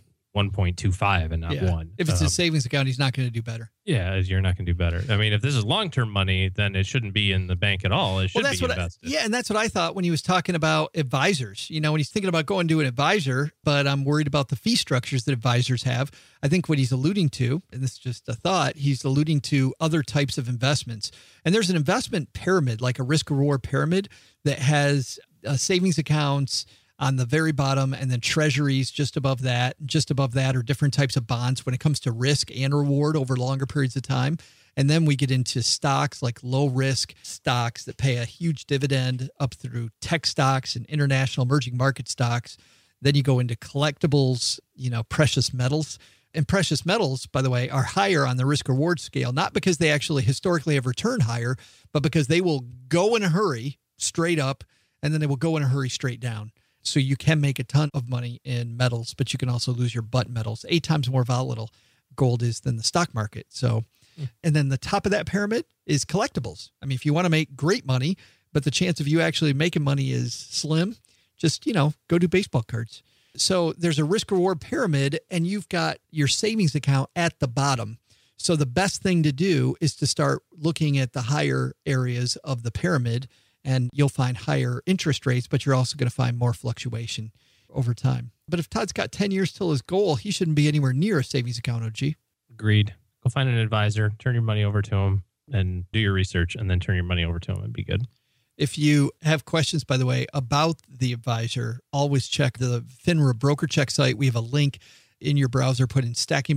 1.25 and not 1. If it's his savings account, he's not going to do better. Yeah, you're not going to do better. I mean, if this is long-term money, then it shouldn't be in the bank at all. It should be invested. And that's what I thought when he was talking about advisors. When he's thinking about going to an advisor, but I'm worried about the fee structures that advisors have. I think what he's alluding to, and this is just a thought, he's alluding to other types of investments. And there's an investment pyramid, like a risk-reward pyramid, that has savings accounts on the very bottom, and then treasuries just above that, are different types of bonds when it comes to risk and reward over longer periods of time. And then we get into stocks, like low risk stocks that pay a huge dividend up through tech stocks and international emerging market stocks. Then you go into collectibles, precious metals. And precious metals, by the way, are higher on the risk reward scale, not because they actually historically have returned higher, but because they will go in a hurry straight up, and then they will go in a hurry straight down. So you can make a ton of money in metals, but you can also lose your butt in metals. 8 times more volatile gold is than the stock market. So, and then the top of that pyramid is collectibles. I mean, if you want to make great money, but the chance of you actually making money is slim, just, go do baseball cards. So there's a risk reward pyramid, and you've got your savings account at the bottom. So the best thing to do is to start looking at the higher areas of the pyramid, and you'll find higher interest rates, but you're also going to find more fluctuation over time. But if Todd's got 10 years till his goal, he shouldn't be anywhere near a savings account, OG. Agreed. Go find an advisor, turn your money over to him, and do your research, and then turn your money over to him and be good. If you have questions, by the way, about the advisor, always check the FINRA broker check site. We have a link in your browser. Put in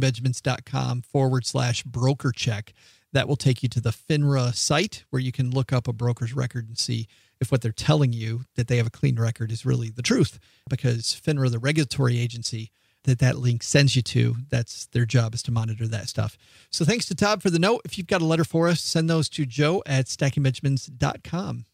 stackingbenjamins.com/broker check. That will take you to the FINRA site where you can look up a broker's record and see if what they're telling you that they have a clean record is really the truth. Because FINRA, the regulatory agency that link sends you to, that's their job, is to monitor that stuff. So thanks to Todd for the note. If you've got a letter for us, send those to joe@stackingbenjamins.com.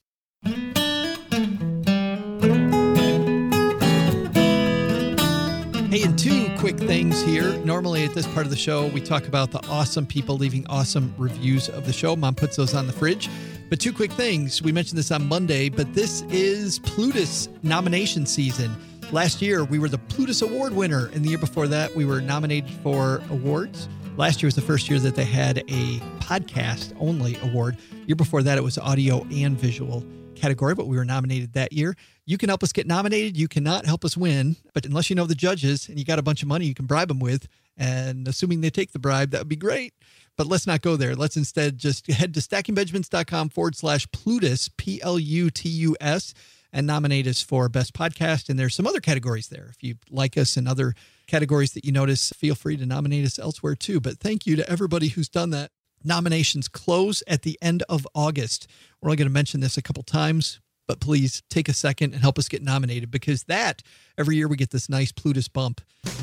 Hey, and 2 quick things here. Normally at this part of the show, we talk about the awesome people leaving awesome reviews of the show. Mom puts those on the fridge. But 2 quick things. We mentioned this on Monday, but this is Plutus nomination season. Last year, we were the Plutus Award winner. And the year before that, we were nominated for awards. Last year was the first year that they had a podcast only award. Year before that, it was audio and visual category, but we were nominated that year. You can help us get nominated. You cannot help us win, but unless you know the judges and you got a bunch of money you can bribe them with, and assuming they take the bribe, that would be great. But let's not go there. Let's instead just head to stackingbenjamins.com/Plutus, Plutus, and nominate us for Best Podcast. And there's some other categories there. If you like us in other categories that you notice, feel free to nominate us elsewhere too. But thank you to everybody who's done that. Nominations close at the end of August. We're only going to mention this a couple times, but please take a second and help us get nominated, because that every year we get this nice Plutus bump.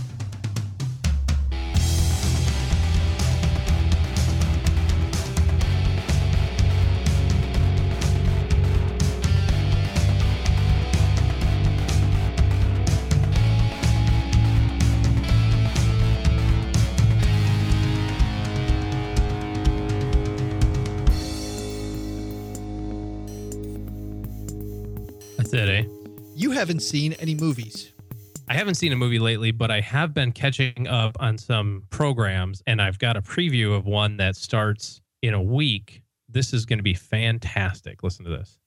That's it, eh? You haven't seen any movies. I haven't seen a movie lately, but I have been catching up on some programs, and I've got a preview of one that starts in a week. This is going to be fantastic. Listen to this.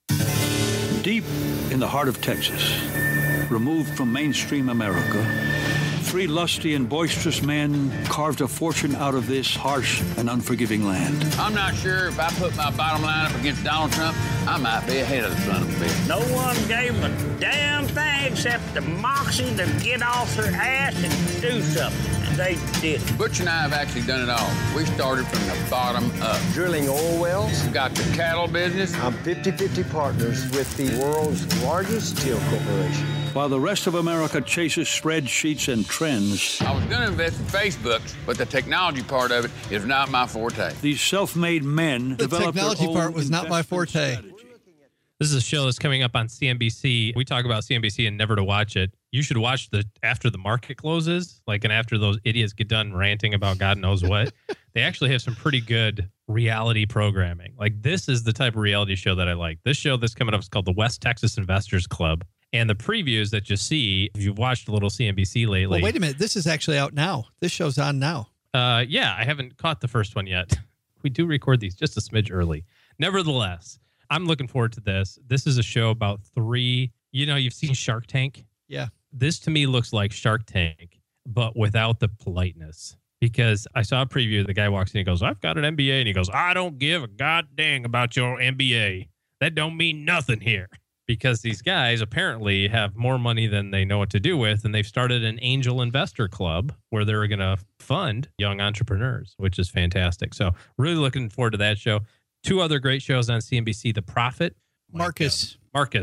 Deep in the heart of Texas, removed from mainstream America, three lusty and boisterous men carved a fortune out of this harsh and unforgiving land. I'm not sure if I put my bottom line up against Donald Trump, I might be ahead of the son of a bitch. No one gave them a damn thing except the moxie to get off their ass and do something. And they did it. Butch and I have actually done it all. We started from the bottom up. Drilling oil wells. We've got the cattle business. I'm 50-50 partners with the world's largest steel corporation. While the rest of America chases spreadsheets and trends, I was going to invest in Facebook, but the technology part of it is not my forte. These self-made men developed their own technology part was not my forte. strategy. This is a show that's coming up on CNBC. We talk about CNBC and never to watch it. You should watch the after the market closes, and after those idiots get done ranting about God knows what. They actually have some pretty good reality programming. Like, this is the type of reality show that I like. This show that's coming up is called the West Texas Investors Club. And the previews that you see, if you've watched a little CNBC lately. Well, wait a minute. This is actually out now. This show's on now. Yeah, I haven't caught the first one yet. We do record these just a smidge early. Nevertheless, I'm looking forward to this. This is a show about three, you've seen Shark Tank? Yeah. This to me looks like Shark Tank, but without the politeness. Because I saw a preview, the guy walks in and goes, I've got an MBA. And he goes, I don't give a god dang about your MBA. That don't mean nothing here. Because these guys apparently have more money than they know what to do with, and they've started an angel investor club where they're going to fund young entrepreneurs, which is fantastic. So really looking forward to that show. Two other great shows on CNBC, The Profit. Marcus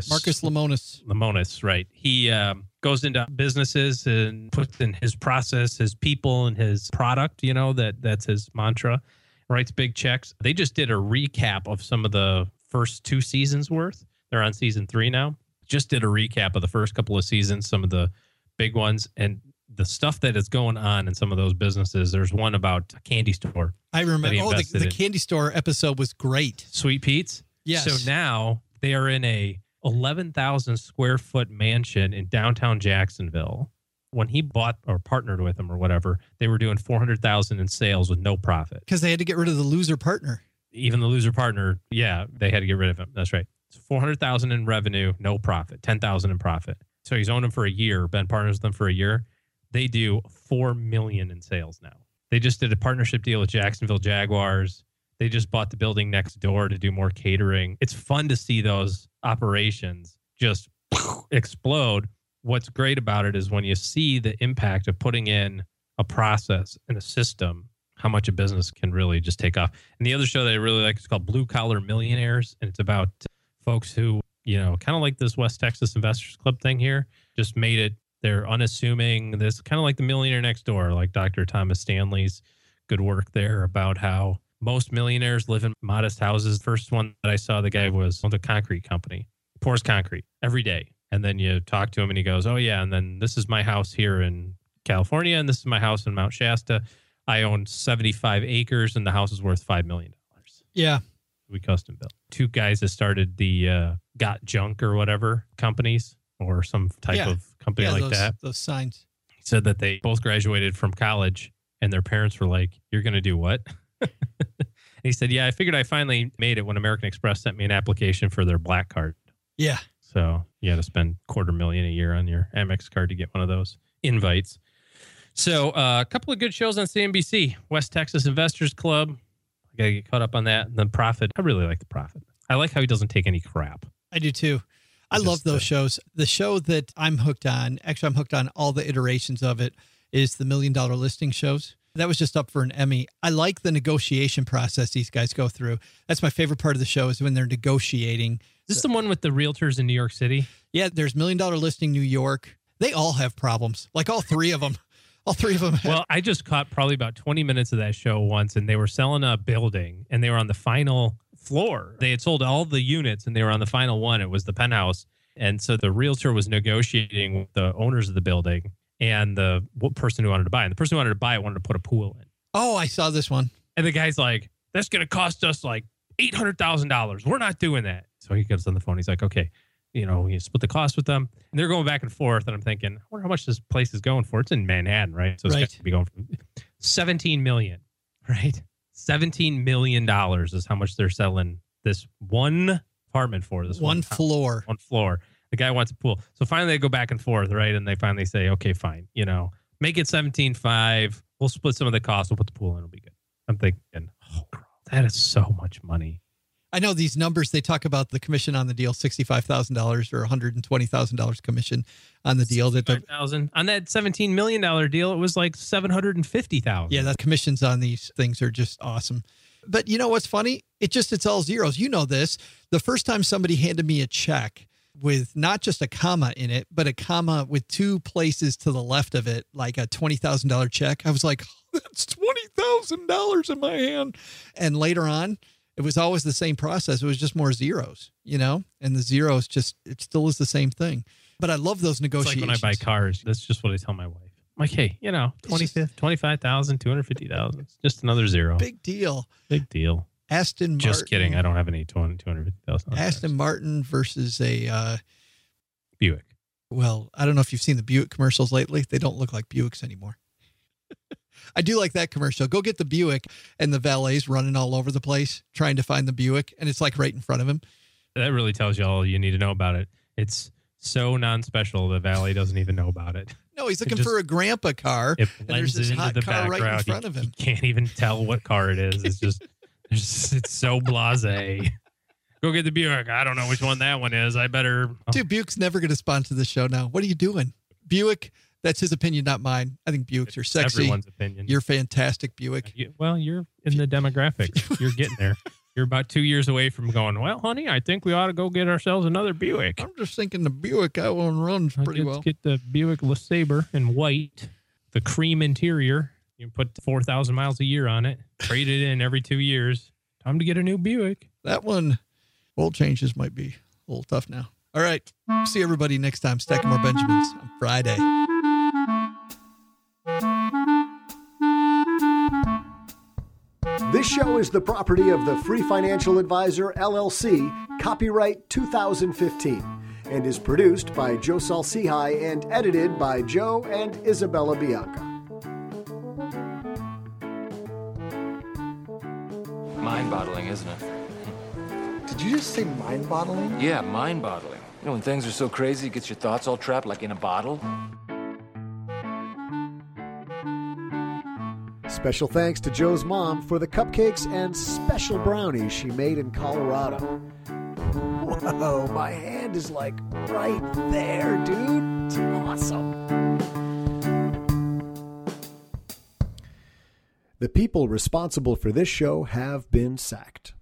Lemonis. Lemonis, right. He goes into businesses and puts in his process, his people, and his product, that's his mantra. Writes big checks. They just did a recap of some of the first 2 seasons worth. They're on season 3 now. Just did a recap of the first couple of seasons, some of the big ones, and the stuff that is going on in some of those businesses. There's one about a candy store. I remember. The candy store episode was great. Sweet Pete's? Yes. So now they are in a 11,000 square foot mansion in downtown Jacksonville. When he bought or partnered with them or whatever, they were doing $400,000 in sales with no profit. Because they had to get rid of the loser partner. Even the loser partner, yeah, they had to get rid of him. That's right. $400,000 in revenue, no profit, $10,000 in profit. So he's owned them for a year, been partners with them for a year. They do $4 million in sales now. They just did a partnership deal with Jacksonville Jaguars. They just bought the building next door to do more catering. It's fun to see those operations just explode. What's great about it is when you see the impact of putting in a process and a system, how much a business can really just take off. And the other show that I really like is called Blue Collar Millionaires. And it's about folks who, kind of like this West Texas Investors Club thing here, just made it. They're unassuming. This kind of like the Millionaire Next Door, like Dr. Thomas Stanley's good work there about how most millionaires live in modest houses. First one that I saw, the guy was on the concrete company, pours concrete every day. And then you talk to him and he goes, oh yeah. And then this is my house here in California. And this is my house in Mount Shasta. I own 75 acres and the house is worth $5 million. Yeah. We custom built. 2 guys that started the Got Junk or whatever companies or some type of company like that. Those signs. He said that they both graduated from college And their parents were like, "You're going to do what?" And he said, "Yeah, I figured I finally made it when American Express sent me an application for their black card." Yeah. So you had to spend $250,000 a year on your Amex card to get one of those invites. So a couple of good shows on CNBC. West Texas Investors Club. I got to get caught up on that. And The Prophet. I really like The Prophet. I like how he doesn't take any crap. I do too. I love those shows. The show that I'm hooked on, actually I'm hooked on all the iterations of it, is the $1 Million Listing shows. That was just up for an Emmy. I like the negotiation process these guys go through. That's my favorite part of the show, is when they're negotiating. Is this the one with the realtors in New York City? Yeah, there's $1 Million Listing New York. They all have problems, like all three of them. All three of them. Well, I just caught probably about 20 minutes of that show once, and they were selling a building, and they were on the final floor. They had sold all the units, and they were on the final one. It was the penthouse. And so the realtor was negotiating with the owners of the building and the person who wanted to buy it. And the person who wanted to buy it wanted to put a pool in. Oh, I saw this one. And the guy's like, "That's going to cost us like $800,000. We're not doing that." So he gets on the phone. He's like, "Okay, you split the cost with them." And they're going back and forth. And I'm thinking, I wonder how much this place is going for. It's in Manhattan, right? So it's going to be going for $17 million, right? $17 million is how much they're selling this one apartment for. This one floor. One floor. The guy wants a pool. So finally they go back and forth, right? And they finally say, "Okay, fine. Make it 17.5. We'll split some of the cost. We'll put the pool in. It'll be good." I'm thinking, oh, that is so much money. I know these numbers, they talk about the commission on the deal, $65,000 or $120,000 commission on the deal. $5,000 on that $17 million deal, it was like $750,000. Yeah, the commissions on these things are just awesome. But you know what's funny? It's all zeros. You know this. The first time somebody handed me a check with not just a comma in it, but a comma with two places to the left of it, like a $20,000 check, I was like, that's $20,000 in my hand. And later on, it was always the same process. It was just more zeros, and the zeros it still is the same thing. But I love those negotiations. It's like when I buy cars, that's just what I tell my wife. I'm like, hey, $25,000, $250,000, it's just another zero. Big deal. Big deal. Aston Martin. Just kidding. I don't have any $250,000. Aston Martin versus a Buick. Well, I don't know if you've seen the Buick commercials lately. They don't look like Buicks anymore. I do like that commercial. Go get the Buick, and the valet's running all over the place trying to find the Buick, and it's like right in front of him. That really tells you all you need to know about it. It's so non-special, the valet doesn't even know about it. No, he's looking for a grandpa car, it and there's this hot car right in front of him. He can't even tell what car it is. It's just, it's so blasé. Go get the Buick. I don't know which one that one is. I better. Dude, Buick's never going to sponsor the show now. What are you doing? Buick, that's his opinion, not mine. I think Buicks are sexy. Everyone's opinion. You're fantastic, Buick. You're in the demographic. You're getting there. You're about 2 years away from going, well, honey, I think we ought to go get ourselves another Buick. I'm just thinking the Buick I want runs pretty well. Let's get the Buick LeSabre in white, the cream interior. You can put 4,000 miles a year on it. Trade it in every 2 years. Time to get a new Buick. That one, oil changes might be a little tough now. All right. See everybody next time. Stacking More Benjamins on Friday. This show is the property of the Free Financial Advisor, LLC, copyright 2015, and is produced by Joe Salcihai and edited by Joe and Isabella Bianca. Mind-boggling, isn't it? Did you just say mind-boggling? Yeah, mind-boggling. When things are so crazy, it gets your thoughts all trapped like in a bottle. Special thanks to Joe's mom for the cupcakes and special brownies she made in Colorado. Whoa, my hand is like right there, dude. It's awesome. The people responsible for this show have been sacked.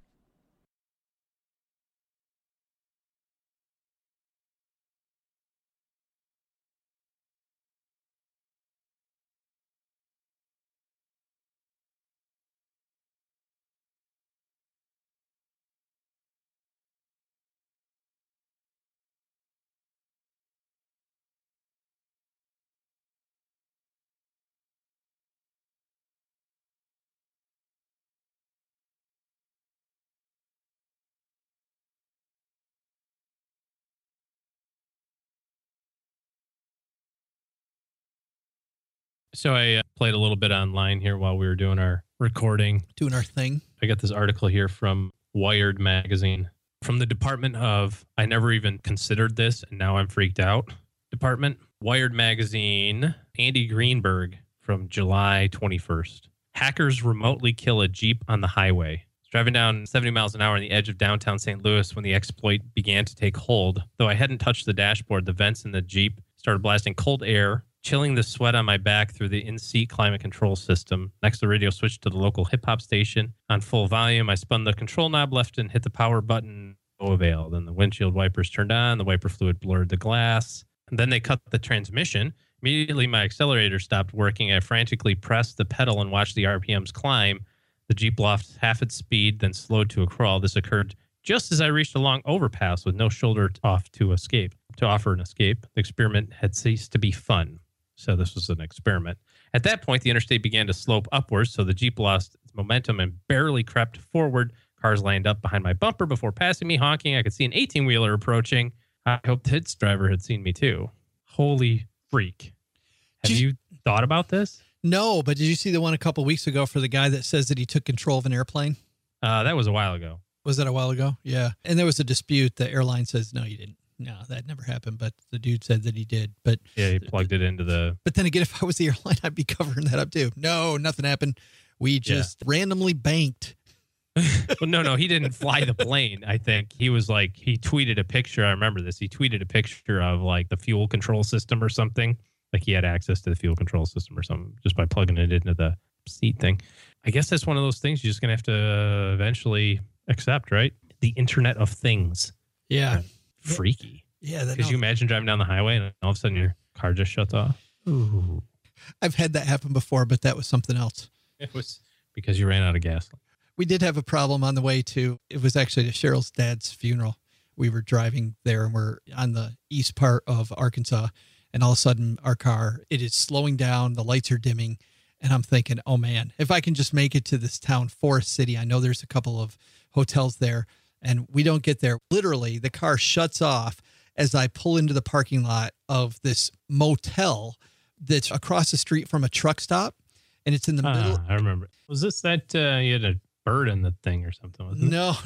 So I played a little bit online here while we were doing our recording. Doing our thing. I got this article here from Wired magazine from the Department of, I never even considered this and now I'm freaked out department. Wired magazine, Andy Greenberg from July 21st. Hackers remotely kill a Jeep on the highway. Driving down 70 miles an hour on the edge of downtown St. Louis when the exploit began to take hold. Though I hadn't touched the dashboard, the vents in the Jeep started blasting cold air, chilling the sweat on my back through the in-seat climate control system. Next, the radio switched to the local hip-hop station. On full volume, I spun the control knob left and hit the power button. No avail. Then the windshield wipers turned on. The wiper fluid blurred the glass. And then they cut the transmission. Immediately, my accelerator stopped working. I frantically pressed the pedal and watched the RPMs climb. The Jeep lost half its speed, then slowed to a crawl. This occurred just as I reached a long overpass with no shoulder off to offer an escape. The experiment had ceased to be fun. So this was an experiment. At that point, the interstate began to slope upwards, so the Jeep lost its momentum and barely crept forward. Cars lined up behind my bumper before passing me, honking. I could see an 18-wheeler approaching. I hoped its driver had seen me too. Holy freak. Have you thought about this? No, but did you see the one a couple weeks ago for the guy that says that he took control of an airplane? That was a while ago. Was that a while ago? Yeah. And there was a dispute. The airline says, no, you didn't. No, that never happened. But the dude said that he did. But yeah, he plugged it into the... But then again, if I was the airline, I'd be covering that up too. No, nothing happened. We just randomly banked. Well, no, he didn't fly the plane. I think he was like, he tweeted a picture. I remember this. He tweeted a picture of like the fuel control system or something. Like he had access to the fuel control system or something just by plugging it into the seat thing. I guess that's one of those things you're just going to have to eventually accept, right? The Internet of Things. Yeah. Freaky. Yeah. Could you imagine driving down the highway and all of a sudden your car just shuts off? Ooh. I've had that happen before, but that was something else. It was because you ran out of gas. We did have a problem on the way to, it was actually to Cheryl's dad's funeral. We were driving there and we're on the east part of Arkansas. And all of a sudden our car, it is slowing down. The lights are dimming. And I'm thinking, oh man, if I can just make it to this town, Forest City, I know there's a couple of hotels there and we don't get there. Literally the car shuts off as I pull into the parking lot of this motel that's across the street from a truck stop. And it's in the middle. I remember. Was this that you had a bird in the thing or something? Wasn't it? No.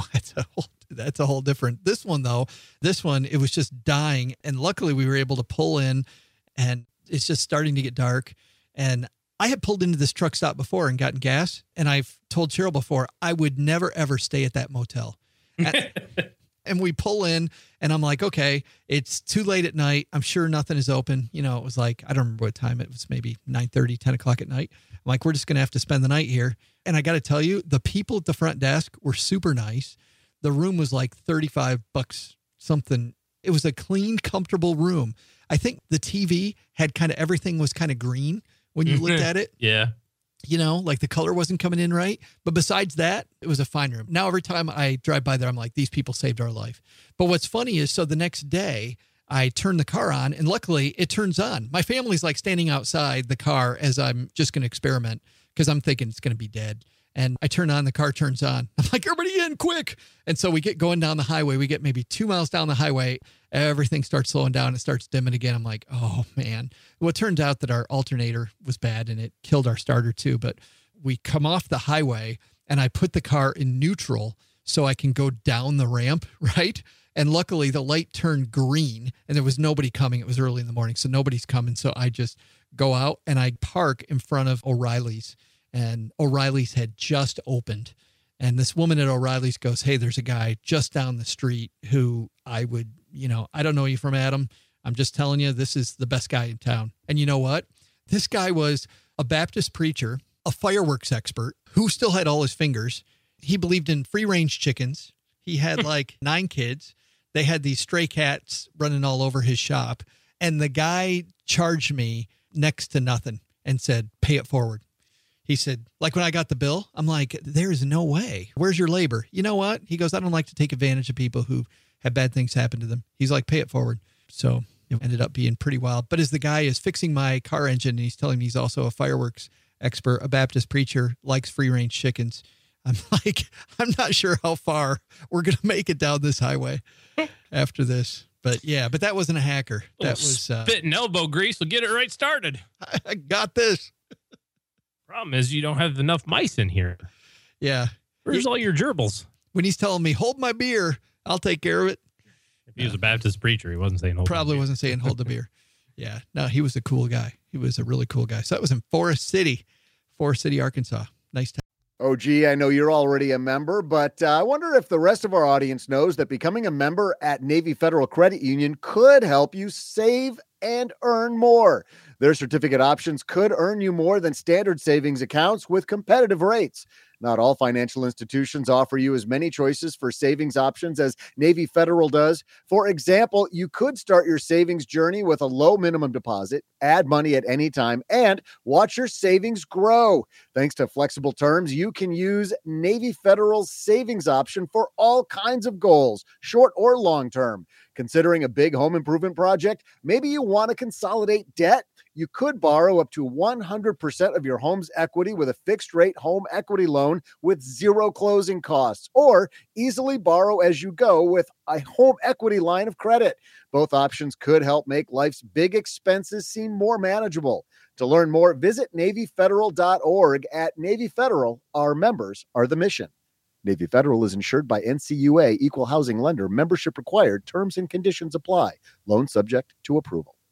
That's a whole different. This one, it was just dying. And luckily we were able to pull in and it's just starting to get dark. And I had pulled into this truck stop before and gotten gas. And I've told Cheryl before, I would never, ever stay at that motel. And we pull in and I'm like, okay, it's too late at night. I'm sure nothing is open. You know, it was like, I don't remember what time it was, maybe 9:30, 10 o'clock at night. I'm like, we're just going to have to spend the night here. And I got to tell you, the people at the front desk were super nice. The room was like $35 something. It was a clean, comfortable room. I think the TV had kind of, everything was kind of green when you looked at it. Yeah. You know, like the color wasn't coming in right. But besides that, it was a fine room. Now, every time I drive by there, I'm like, these people saved our life. But what's funny is, so the next day I turn the car on and luckily it turns on. My family's like standing outside the car as I'm just going to experiment because I'm thinking it's going to be dead. And I turn on, the car turns on. I'm like, everybody in quick. And so we get going down the highway. We get maybe 2 miles down the highway. Everything starts slowing down. It starts dimming again. I'm like, oh man. Well, it turns out that our alternator was bad and it killed our starter too. But we come off the highway and I put the car in neutral so I can go down the ramp, right? And luckily the light turned green and there was nobody coming. It was early in the morning, so nobody's coming. So I just go out and I park in front of O'Reilly's. And O'Reilly's had just opened. And this woman at O'Reilly's goes, hey, there's a guy just down the street who I would, I don't know you from Adam. I'm just telling you, this is the best guy in town. And you know what? This guy was a Baptist preacher, a fireworks expert who still had all his fingers. He believed in free range chickens. He had like 9 kids. They had these stray cats running all over his shop. And the guy charged me next to nothing and said, pay it forward. He said, like when I got the bill, I'm like, there's no way. Where's your labor? You know what? He goes, I don't like to take advantage of people who have bad things happen to them. He's like, pay it forward. So it ended up being pretty wild. But as the guy is fixing my car engine and he's telling me he's also a fireworks expert, a Baptist preacher, likes free range chickens, I'm like, I'm not sure how far we're going to make it down this highway after this. But that wasn't a hacker. That was spit and elbow grease will get it right started. I got this. Problem is you don't have enough mice in here. Yeah. Where's all your gerbils? When he's telling me, hold my beer, I'll take care of it. If he was a Baptist preacher, he wasn't saying hold Probably wasn't saying hold the beer. Yeah. No, he was a cool guy. He was a really cool guy. So that was in Forest City, Arkansas. Nice time. Oh, gee, I know you're already a member, but I wonder if the rest of our audience knows that becoming a member at Navy Federal Credit Union could help you save and earn more. Their certificate options could earn you more than standard savings accounts with competitive rates. Not all financial institutions offer you as many choices for savings options as Navy Federal does. For example, you could start your savings journey with a low minimum deposit, add money at any time, and watch your savings grow. Thanks to flexible terms, you can use Navy Federal's savings option for all kinds of goals, short or long term. Considering a big home improvement project, maybe you want to consolidate debt. You could borrow up to 100% of your home's equity with a fixed rate home equity loan with zero closing costs, or easily borrow as you go with a home equity line of credit. Both options could help make life's big expenses seem more manageable. To learn more, visit NavyFederal.org. At Navy Federal, our members are the mission. Navy Federal is insured by NCUA, Equal Housing Lender. Membership required. Terms and conditions apply. Loan subject to approval.